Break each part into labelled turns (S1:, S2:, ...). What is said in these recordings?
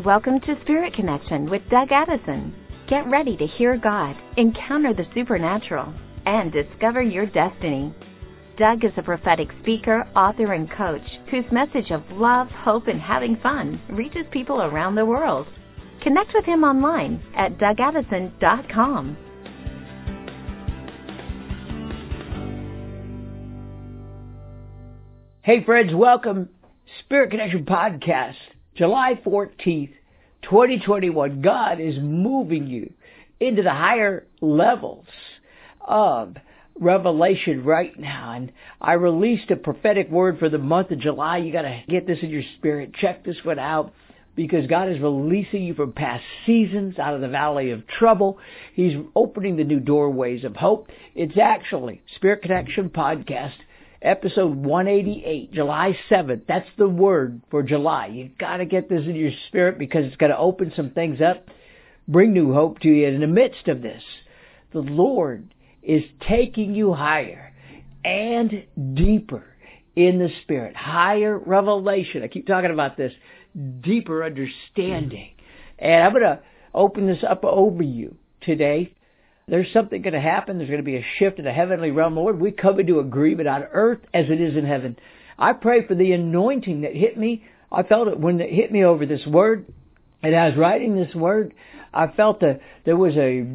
S1: Welcome to Spirit Connection with Doug Addison. Get ready to hear God, encounter the supernatural, and discover your destiny. Doug is a prophetic speaker, author, and coach whose message of love, hope, and having fun reaches people around the world. Connect with him online at DougAddison.com.
S2: Hey friends, welcome Spirit Connection Podcast, July 14th, 2021. God is moving you into the higher levels of revelation right now. And I released a prophetic word for the month of July. You got to get this in your spirit. Check this one out, because God is releasing you from past seasons out of the valley of trouble. He's opening the new doorways of hope. It's actually Spirit Connection Podcast, episode 188, July 7th. That's the word for July. You got to get this in your spirit, because it's going to open some things up, bring new hope to you. In the midst of this, the Lord is taking you higher and deeper in the Spirit. Higher revelation. I keep talking about this. Deeper understanding. And I'm going to open this up over you today. There's something going to happen. There's going to be a shift in the heavenly realm. Lord, we come into agreement on earth as it is in heaven. I pray for the anointing that hit me. I felt it when it hit me over this word. And I was writing this word, I felt that there was a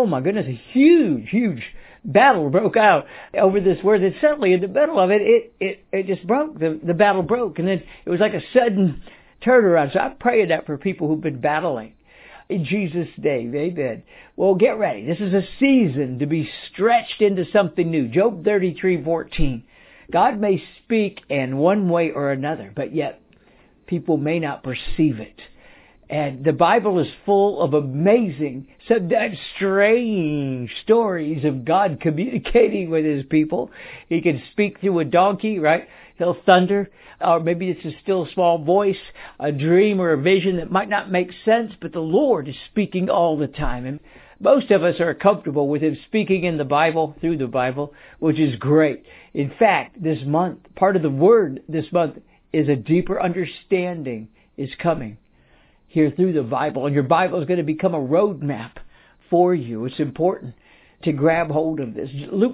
S2: huge battle broke out over this word. And suddenly in the middle of it just broke. The battle broke. And then it was like a sudden turnaround. So I'm praying that for people who've been battling. In Jesus' name, amen. Well, get ready. This is a season to be stretched into something new. Job 33:14. God may speak in one way or another, but yet people may not perceive it. And the Bible is full of amazing, sometimes strange stories of God communicating with His people. He can speak through a donkey, right? He'll thunder, or maybe it's a still small voice, a dream or a vision that might not make sense, but the Lord is speaking all the time. And most of us are comfortable with Him speaking in the Bible, through the Bible, which is great. In fact, this month, part of the word this month is a deeper understanding is coming here through the Bible. And your Bible is going to become a roadmap for you. It's important to grab hold of this. Luke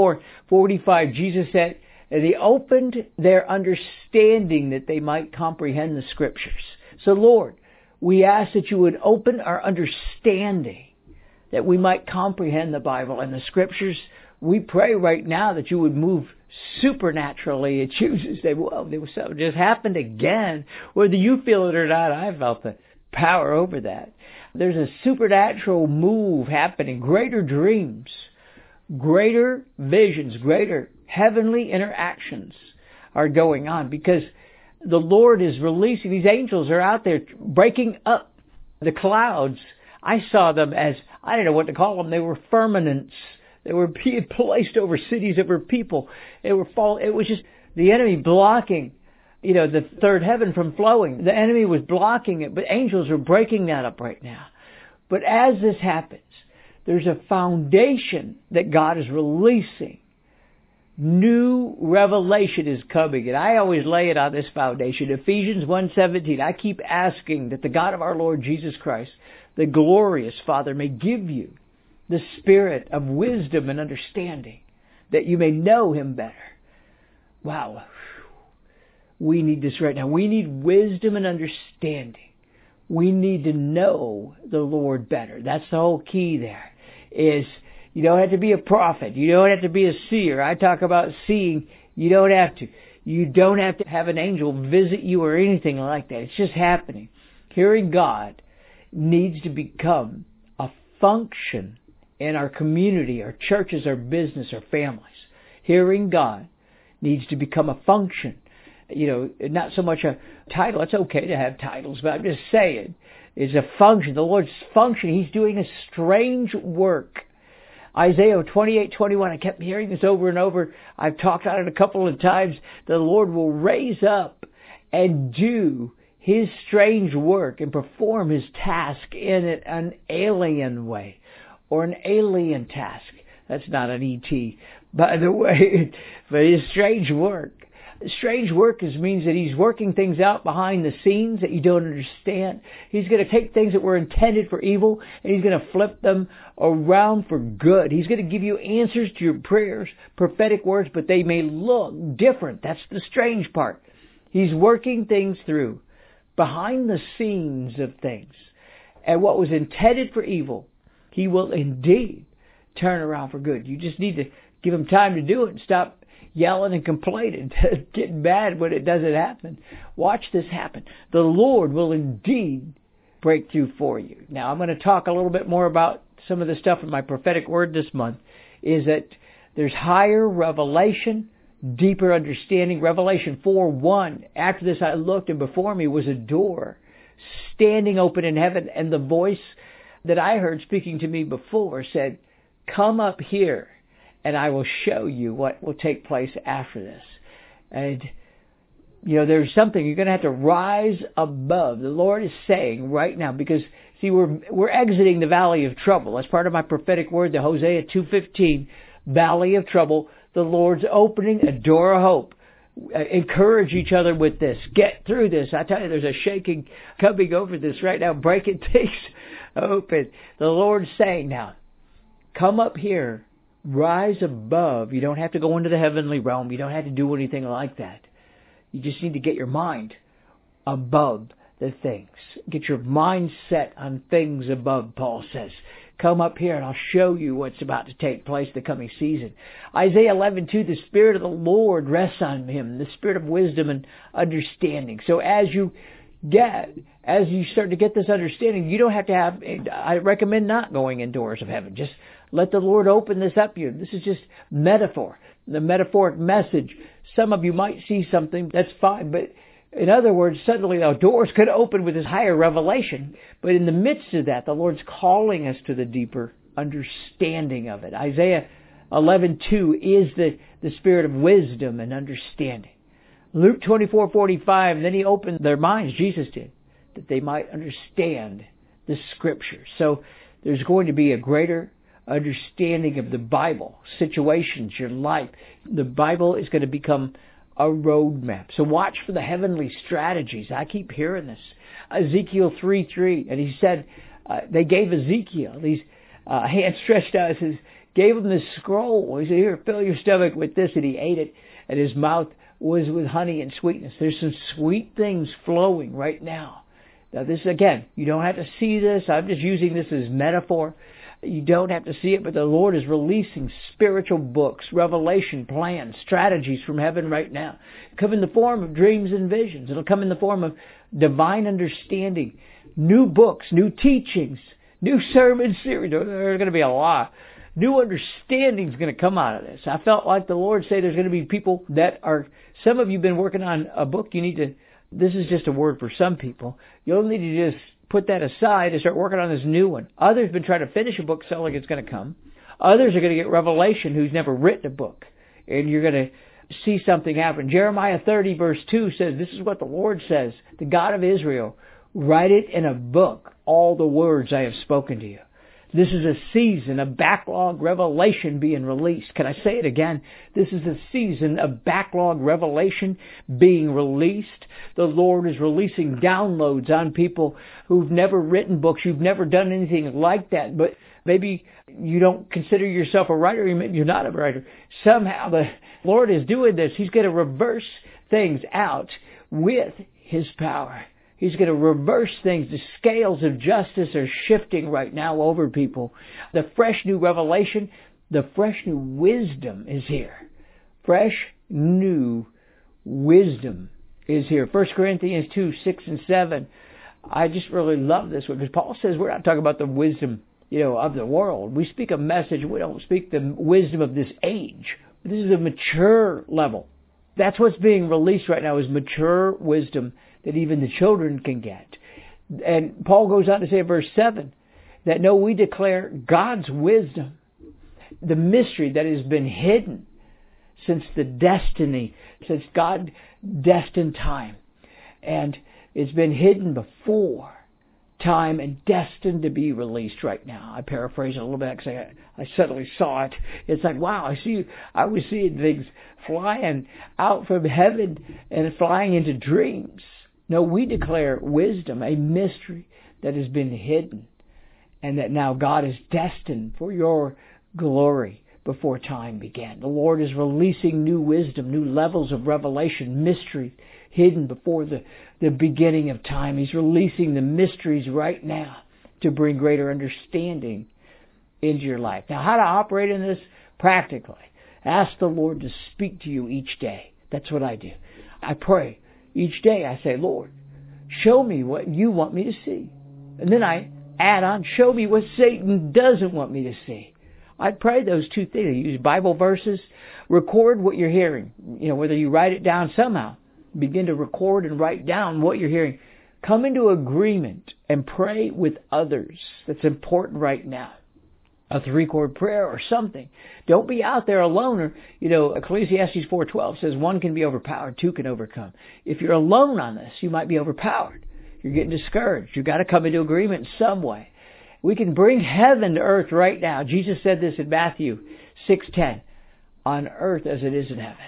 S2: 24:45, Jesus said, and He opened their understanding that they might comprehend the Scriptures. So Lord, we ask that You would open our understanding, that we might comprehend the Bible and the Scriptures. We pray right now that You would move supernaturally. It chooses. Something just happened again. Whether you feel it or not, I felt the power over that. There's a supernatural move happening. Greater dreams, greater visions, greater heavenly interactions are going on, because the Lord is releasing. These angels are out there breaking up the clouds. I saw them as, I don't know what to call them. They were firmaments. They were being placed over cities, over people. It was just the enemy blocking, the third heaven from flowing. The enemy was blocking it, but angels are breaking that up right now. But as this happens, there's a foundation that God is releasing. New revelation is coming, and I always lay it on this foundation. Ephesians 1:17. I keep asking that the God of our Lord Jesus Christ, the glorious Father, may give you the spirit of wisdom and understanding, that you may know Him better. Wow. We need this right now. We need wisdom and understanding. We need to know the Lord better. That's the whole key there. Is you don't have to be a prophet. You don't have to be a seer. I talk about seeing. You don't have to. You don't have to have an angel visit you or anything like that. It's just happening. Hearing God needs to become a function in our community, our churches, our business, our families. Hearing God needs to become a function. Not so much a title. It's okay to have titles, but I'm just saying it's a function. The Lord's function. He's doing a strange work. Isaiah 28:21. I kept hearing this over and over. I've talked on it a couple of times. The Lord will raise up and do His strange work and perform His task in an alien way, or an alien task. That's not an E.T., by the way, but His strange work. Strange work means that He's working things out behind the scenes that you don't understand. He's going to take things that were intended for evil and He's going to flip them around for good. He's going to give you answers to your prayers, prophetic words, but they may look different. That's the strange part. He's working things through behind the scenes of things. And what was intended for evil, He will indeed turn around for good. You just need to give Him time to do it and stop yelling and complaining, getting mad when it doesn't happen. Watch this happen. The Lord will indeed break through for you. Now, I'm going to talk a little bit more about some of the stuff in my prophetic word this month, is that there's higher revelation, deeper understanding. Revelation 4:1. After this I looked, and before me was a door standing open in heaven, and the voice that I heard speaking to me before said, "Come up here, and I will show you what will take place after this." And, there's something you're going to have to rise above. The Lord is saying right now, because, see, we're exiting the valley of trouble. That's part of my prophetic word, the Hosea 2:15, valley of trouble. The Lord's opening a door of hope. Encourage each other with this. Get through this. I tell you, there's a shaking coming over this right now, breaking things open. The Lord's saying now, come up here, rise above. You don't have to go into the heavenly realm. You don't have to do anything like that. You just need to get your mind above the things. Get your mind set on things above, Paul says. Come up here and I'll show you what's about to take place the coming season. Isaiah 11:2, the Spirit of the Lord rests on Him, the Spirit of wisdom and understanding. So as you start to get this understanding, you don't have to have, I recommend not going indoors of heaven. Just let the Lord open this up to you. This is just metaphor, the metaphoric message. Some of you might see something, that's fine, but in other words, suddenly our doors could open with this higher revelation. But in the midst of that, the Lord's calling us to the deeper understanding of it. Isaiah 11:2 is the spirit of wisdom and understanding. Luke 24:45, then He opened their minds, Jesus did, that they might understand the Scriptures. So there's going to be a greater understanding of the Bible, situations, your life. The Bible is going to become a roadmap. So watch for the heavenly strategies. I keep hearing this. Ezekiel 3:3, and He said, they gave Ezekiel these hands stretched out, says, gave him this scroll. He said, here, fill your stomach with this, and he ate it, and his mouth was with honey and sweetness. There's some sweet things flowing right now. Now this, again, you don't have to see this. I'm just using this as metaphor. You don't have to see it, but the Lord is releasing spiritual books, revelation, plans, strategies from heaven right now. It'll come in the form of dreams and visions. It'll come in the form of divine understanding, new books, new teachings, new sermon series. There are going to be a lot. New understanding is going to come out of this. I felt like the Lord say there's going to be people that are, some of you have been working on a book. You need to, this is just a word for some people. You'll need to just put that aside and start working on this new one. Others have been trying to finish a book, so like it's going to come. Others are going to get revelation who's never written a book. And you're going to see something happen. Jeremiah 30:2 says, this is what the Lord says, the God of Israel, write it in a book, all the words I have spoken to you. This is a season of backlog revelation being released. Can I say it again? This is a season of backlog revelation being released. The Lord is releasing downloads on people who've never written books. You've never done anything like that. But maybe you don't consider yourself a writer. Maybe you're not a writer. Somehow the Lord is doing this. He's going to reverse things out with His power. He's going to reverse things. The scales of justice are shifting right now over people. The fresh new revelation, the fresh new wisdom is here. Fresh new wisdom is here. 1 Corinthians 2:6-7. I just really love this one because Paul says we're not talking about the wisdom, of the world. We speak a message. We don't speak the wisdom of this age. This is a mature level. That's what's being released right now, is mature wisdom that even the children can get. And Paul goes on to say in verse 7 that we declare God's wisdom, the mystery that has been hidden since God destined time. And it's been hidden before time and destined to be released right now. I paraphrase it a little bit because I suddenly saw it. It's like, wow, I was seeing things flying out from heaven and flying into dreams. No, we declare wisdom, a mystery that has been hidden, and that now God is destined for your glory before time began. The Lord is releasing new wisdom, new levels of revelation, mystery hidden before the beginning of time. He's releasing the mysteries right now to bring greater understanding into your life. Now, how to operate in this practically? Ask the Lord to speak to you each day. That's what I do. I pray each day. I say, Lord, show me what you want me to see. And then I add on, show me what Satan doesn't want me to see. I pray those two things. I use Bible verses, record what you're hearing. Whether you write it down somehow, begin to record and write down what you're hearing. Come into agreement and pray with others. That's important right now. A 3-chord prayer or something. Don't be out there alone. Ecclesiastes 4:12 says 1 can be overpowered, 2 can overcome. If you're alone on this, you might be overpowered. You're getting discouraged. You've got to come into agreement in some way. We can bring heaven to earth right now. Jesus said this in Matthew 6:10, on earth as it is in heaven.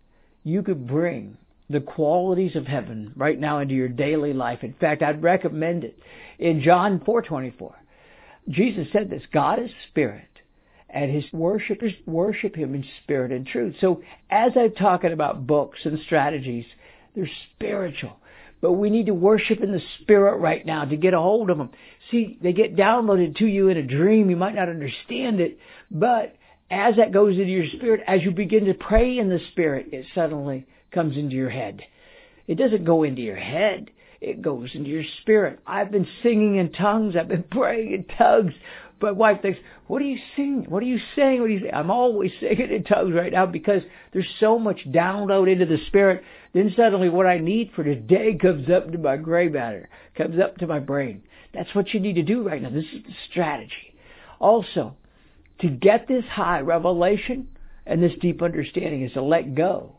S2: You could bring the qualities of heaven right now into your daily life. In fact, I'd recommend it. In John 4:24, Jesus said this, God is spirit, and his worshipers worship him in spirit and truth. So as I'm talking about books and strategies, they're spiritual. But we need to worship in the Spirit right now to get a hold of them. See, they get downloaded to you in a dream. You might not understand it, but as that goes into your spirit, as you begin to pray in the Spirit, it suddenly comes into your head. It doesn't go into your head. It goes into your spirit. I've been singing in tongues. I've been praying in tongues. My wife thinks, what are you singing? What are you saying? What are you saying? I'm always singing in tongues right now because there's so much download into the Spirit. Then suddenly what I need for today comes up to my gray matter, comes up to my brain. That's what you need to do right now. This is the strategy. Also, to get this high revelation and this deep understanding is to let go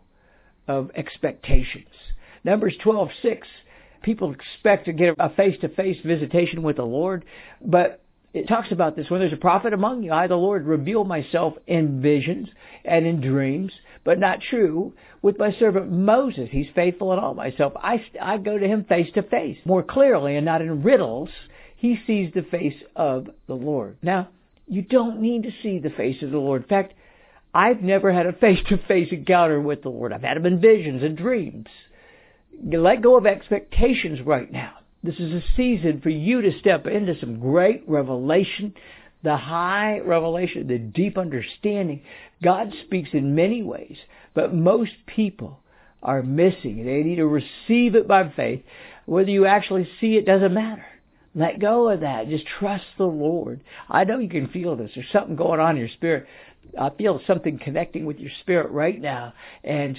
S2: of expectations. Numbers 12:6, people expect to get a face-to-face visitation with the Lord, but it talks about this. When there's a prophet among you, I, the Lord, reveal myself in visions and in dreams, but not true with my servant Moses. He's faithful in all myself. I go to him face to face, more clearly and not in riddles. He sees the face of the Lord. Now, you don't need to see the face of the Lord. In fact, I've never had a face-to-face encounter with the Lord. I've had him in visions and dreams. Let go of expectations right now. This is a season for you to step into some great revelation, the high revelation, the deep understanding. God speaks in many ways, but most people are missing. They need to receive it by faith. Whether you actually see it doesn't matter. Let go of that. Just trust the Lord. I know you can feel this. There's something going on in your spirit. I feel something connecting with your spirit right now. And,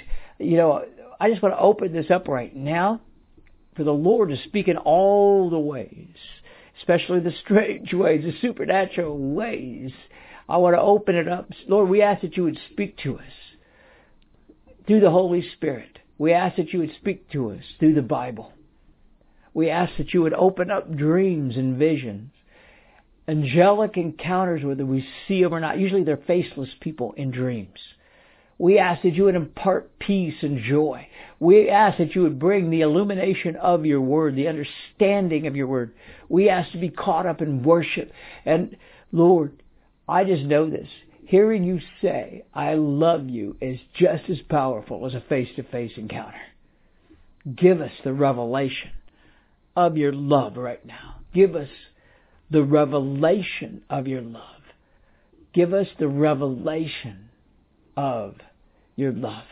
S2: I just want to open this up right now for the Lord to speak in all the ways, especially the strange ways, the supernatural ways. I want to open it up. Lord, we ask that you would speak to us through the Holy Spirit. We ask that you would speak to us through the Bible. We ask that you would open up dreams and visions, angelic encounters, whether we see them or not. Usually they're faceless people in dreams. We ask that you would impart peace and joy. We ask that you would bring the illumination of your word, the understanding of your word. We ask to be caught up in worship. And Lord, I just know this. Hearing you say, I love you, is just as powerful as a face-to-face encounter. Give us the revelation of your love right now. Give us the revelation of your love. Give us the revelation of your love.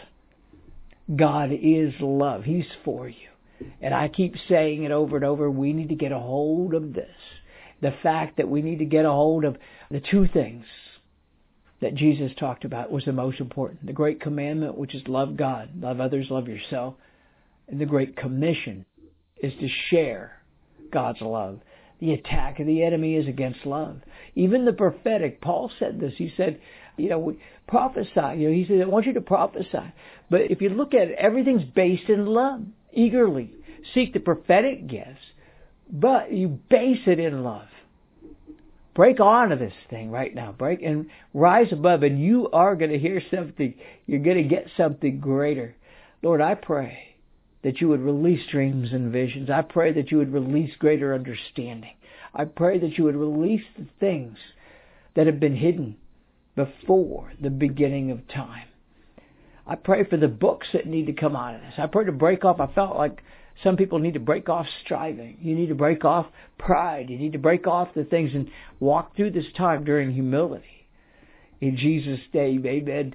S2: God is love. He's for you. And I keep saying it over and over. We need to get a hold of this. The fact that we need to get a hold of the two things that Jesus talked about was the most important. The great commandment, which is love God, love others, love yourself. And the great commission is to share God's love. The attack of the enemy is against love. Even the prophetic, Paul said this. He said, prophesy. He said, I want you to prophesy. But if you look at it, everything's based in love. Eagerly seek the prophetic gifts, but you base it in love. Break on to this thing right now. Break and rise above, and you are going to hear something. You're going to get something greater. Lord, I pray that you would release dreams and visions. I pray that you would release greater understanding. I pray that you would release the things that have been hidden before the beginning of time. I pray for the books that need to come out of this. I pray to break off. I felt like some people need to break off striving. You need to break off pride. You need to break off the things and walk through this time during humility. In Jesus' name, amen.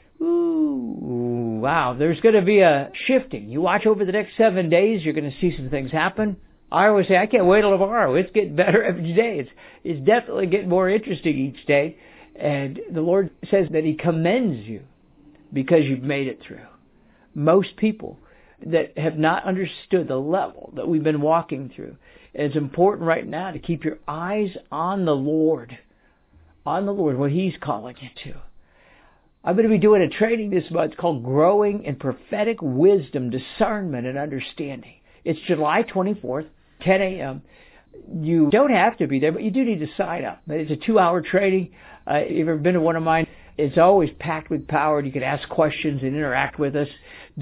S2: Ooh, wow. There's going to be a shifting. You watch over the next 7 days, you're going to see some things happen. I always say, I can't wait till tomorrow. It's getting better every day. It's definitely getting more interesting each day. And the Lord says that He commends you because you've made it through. Most people that have not understood the level that we've been walking through. And it's important right now to keep your eyes on the Lord, what He's calling you to. I'm going to be doing a training this month called Growing in Prophetic Wisdom, Discernment, and Understanding. It's July 24th, 10 a.m. You don't have to be there, but you do need to sign up. It's a 2-hour training. If you've ever been to one of mine, it's always packed with power. You can ask questions and interact with us.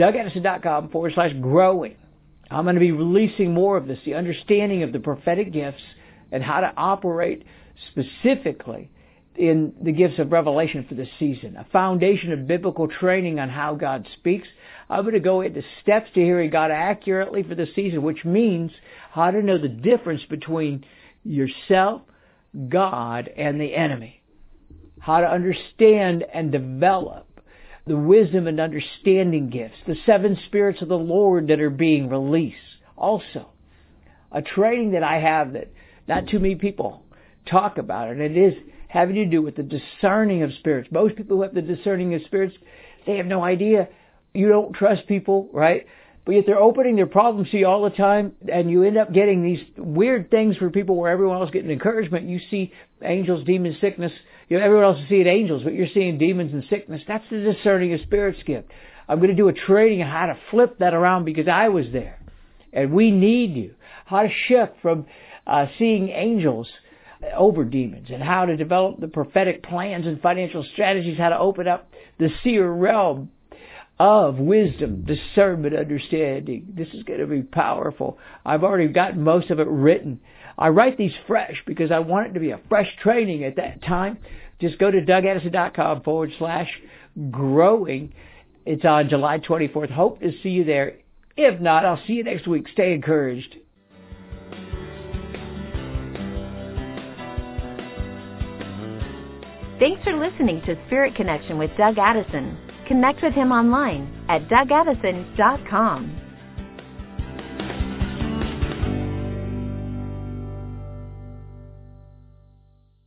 S2: DougAddison.com/growing. I'm going to be releasing more of this, the understanding of the prophetic gifts and how to operate specifically in the gifts of revelation for this season. A foundation of biblical training on how God speaks. I'm going to go into steps to hearing God accurately for the season, which means how to know the difference between yourself, God, and the enemy. How to understand and develop the wisdom and understanding gifts, the 7 spirits of the Lord that are being released. Also, a training that I have that not too many people talk about, and it is having to do with the discerning of spirits. Most people who have the discerning of spirits, they have no idea. You don't trust people, right? But yet they're opening their problems to you all the time, and you end up getting these weird things for people where everyone else is getting encouragement. You see angels, demons, sickness. Everyone else is seeing angels, but you're seeing demons and sickness. That's the discerning of spirits gift. I'm going to do a training on how to flip that around because I was there. And we need you. How to shift from seeing angels over demons, and how to develop the prophetic plans and financial strategies, how to open up the seer realm of wisdom, discernment, understanding. This is going to be powerful. I've already got most of it written. I write these fresh because I want it to be a fresh training at that time. Just go to DougAddison.com/growing. It's on July 24th. Hope to see you there. If not, I'll see you next week. Stay encouraged.
S1: Thanks for listening to Spirit Connection with Doug Addison. Connect with him online at DougAddison.com.